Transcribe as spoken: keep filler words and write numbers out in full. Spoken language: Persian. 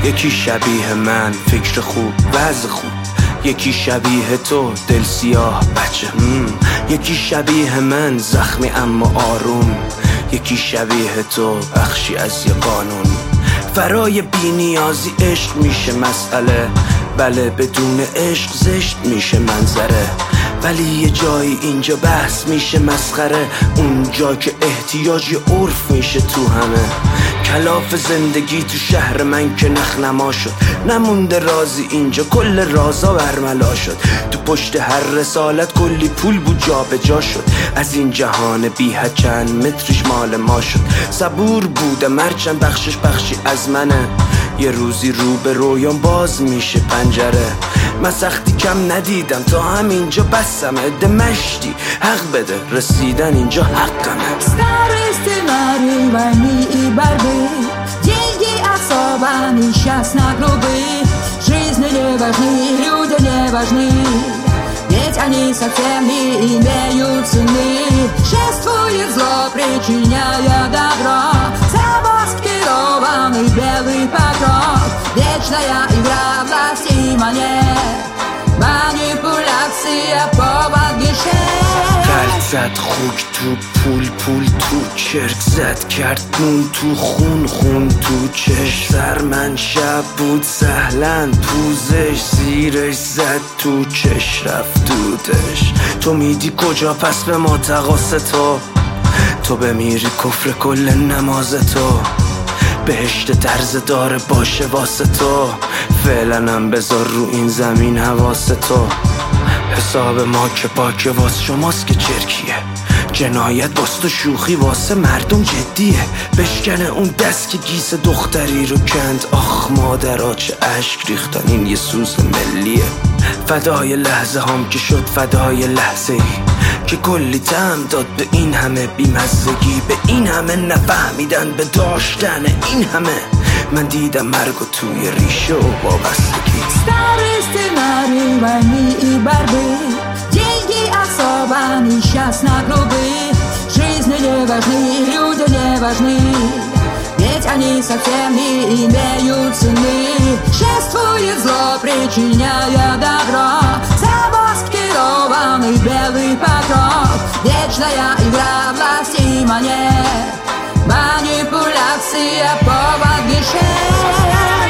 یکی شبیه من فکر خوب وضع خوب، یکی شبیه تو دل سیاه بچه هم. یکی شبیه من زخمی اما آروم، یکی شبیه تو بخشی از یه قانون. فرای بی نیازی عشق میشه مسئله، بله بدون عشق زشت میشه منظره. ولی یه جایی اینجا بحث میشه مسخره، اونجا که احتیاج عرف میشه تو همه. کلاف زندگی تو شهر من که نخنما شد، نمونده رازی اینجا کل رازا برملا شد. تو پشت هر رسالت کلی پول بود جا به جا شد، از این جهان بی حد چند متریش مال ما شد. صبور بودم هرچند بخشش بخشی از منه، یه روزی رو به رویان باز میشه پنجره. من سختی کم ندیدم تا همینجا بسم عده مشتی حق بده رسیدن اینجا حقمه. Stary scenariusz wojny i barwy, деньги особо несчастно грубы. Жизнь не важны, люди не важны, ведь они совсем не имеют цены. Шествует зло, причиняя добро, замаскированный белый покров. Вечная игра власти и монет, manipulacja повод гешефт. قلب زد خوک تو پول، پول تو چرک زد، کرد نون تو خون، خون تو چش. سر من شب بود سهلن پوزش، زیرش زد تو چش رفت دودش. تو میدی کجا پس به ما تقاس تو، تو بمیری کفر کل نماز تو. بهشت طرز داره باشه واسه تو، فعلا هم بذار رو این زمین حواس تو. حساب ما که پاکه واس شماست که چرکیه، جنایت باست و شوخی واسه مردم جدیه. بشکنه اون دست که گیس دختری رو کند، آخ مادرها چه اشک ریختن این یه سوز ملیه. فدای لحظه هم که شد فدای لحظه ای که کلی طعم داد به این همه بیمزگی، به این همه نفهمیدن به داشتن این همه. من دیدم مرگ و توی ریشه و وابستگی. Stary scenariusz wojny i barwy, деньги особо несчастно грубы. Жизнь не важны, люди не важны, ведь они совсем не имеют цены. Шествует зло, причиняя добро, замаскированный белый покров. Вечная игра власти и монет, манипуляция повод гешефт.